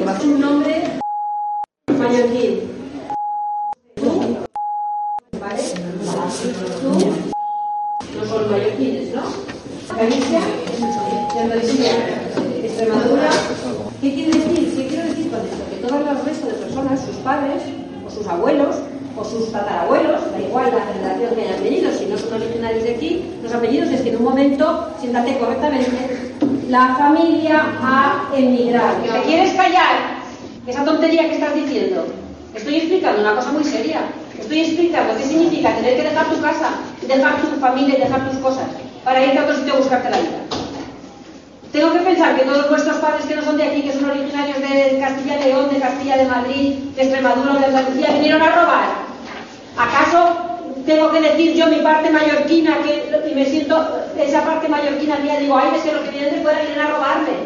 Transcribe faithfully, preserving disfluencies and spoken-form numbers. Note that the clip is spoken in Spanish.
un nombre mallorquín. ¿Tú? ¿Vale? ¿Tú? No son mallorquines, ¿no? Galicia, de Andalucía, Extremadura. ¿Qué quiere decir? ¿Qué quiero decir con esto? Que todos los restos de personas, sus padres, o sus abuelos, o sus tatarabuelos, da igual la generación que hayan venido, si no son originarios de aquí, los apellidos es que en un momento, siéntate correctamente, la familia ha emigrado. ¿Que te quieres callar? Esa tontería que estás diciendo. Estoy explicando una cosa muy seria. Estoy explicando qué significa tener que dejar tu casa, dejar tu familia y dejar tus cosas para irte a otro sitio a buscarte la vida. Tengo que pensar que todos vuestros padres que no son de aquí, que son originarios de Castilla y León, de Castilla de Madrid, de Extremadura o de Andalucía, vinieron a robar. ¿Acaso tengo que decir yo mi parte mallorquina que, y me siento esa parte mallorquina mía? Digo, ay, es que los que vienen de fuera vienen a robarme.